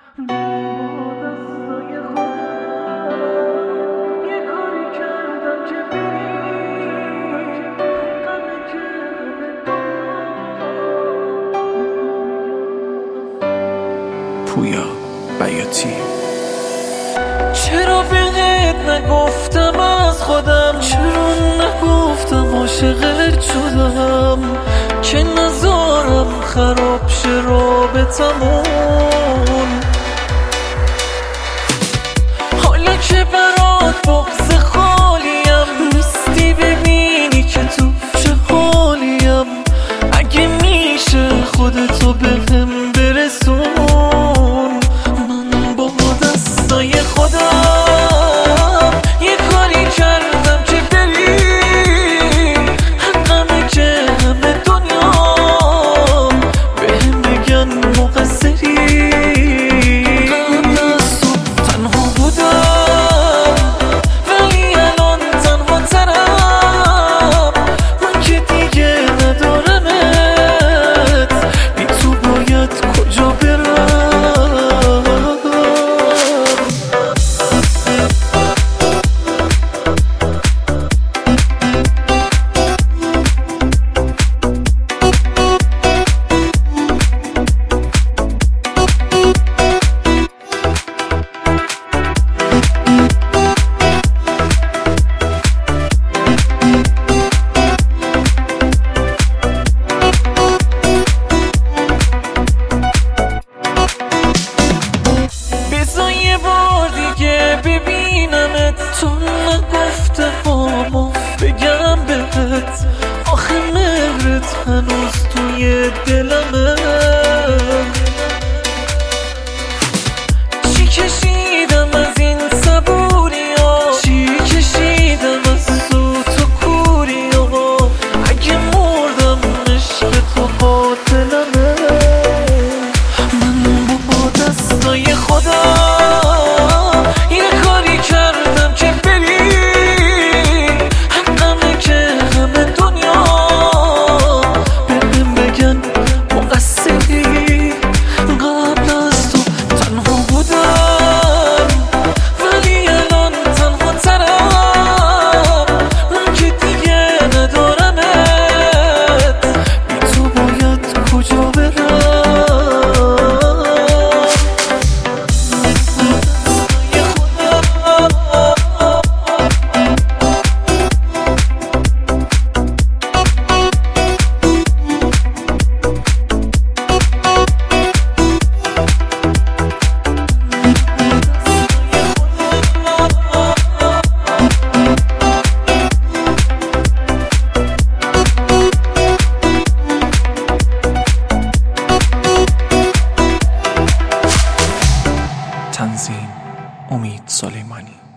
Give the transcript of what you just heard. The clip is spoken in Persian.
با دستای خودم یه کاری کردم که بری غم پویا بیاتی. چرا بهت نگفتم از خودم، چرا نگفتم عاشقت شدم که نذارم خراب شه رابطمون. حالا که برات بغض خالیم، نیستی ببینی که تو چه حالیم. اگه میشه خودتو بهم برسون، من با دستای خودم یه کاری کردم که بری غمه که همه دنیا بهم بگن مقصری. قبل از تو تنها بودم ولی الان تنها ترم. من که دیگه ندارمت، بی تو باید کجا برم. بذار یه بار دیگه ببینمت، تو نگفته هامو بگم بهت. آخه مهرت هنوز توی دلمه. چی کشیدم از این صبوریا، چی کشیدم از سوت و کوریا. اگه مردم عشق تو قاتلمه. من با دستای خودم یه کاری کردم که بری غمه که همه دنیا بهم بگن مقصری. قبل از تو تنها بودم ولی الان تنها ترم. من که دیگه ندارمت، بی تو باید کجا برم. تنظیم امید سلیمانی.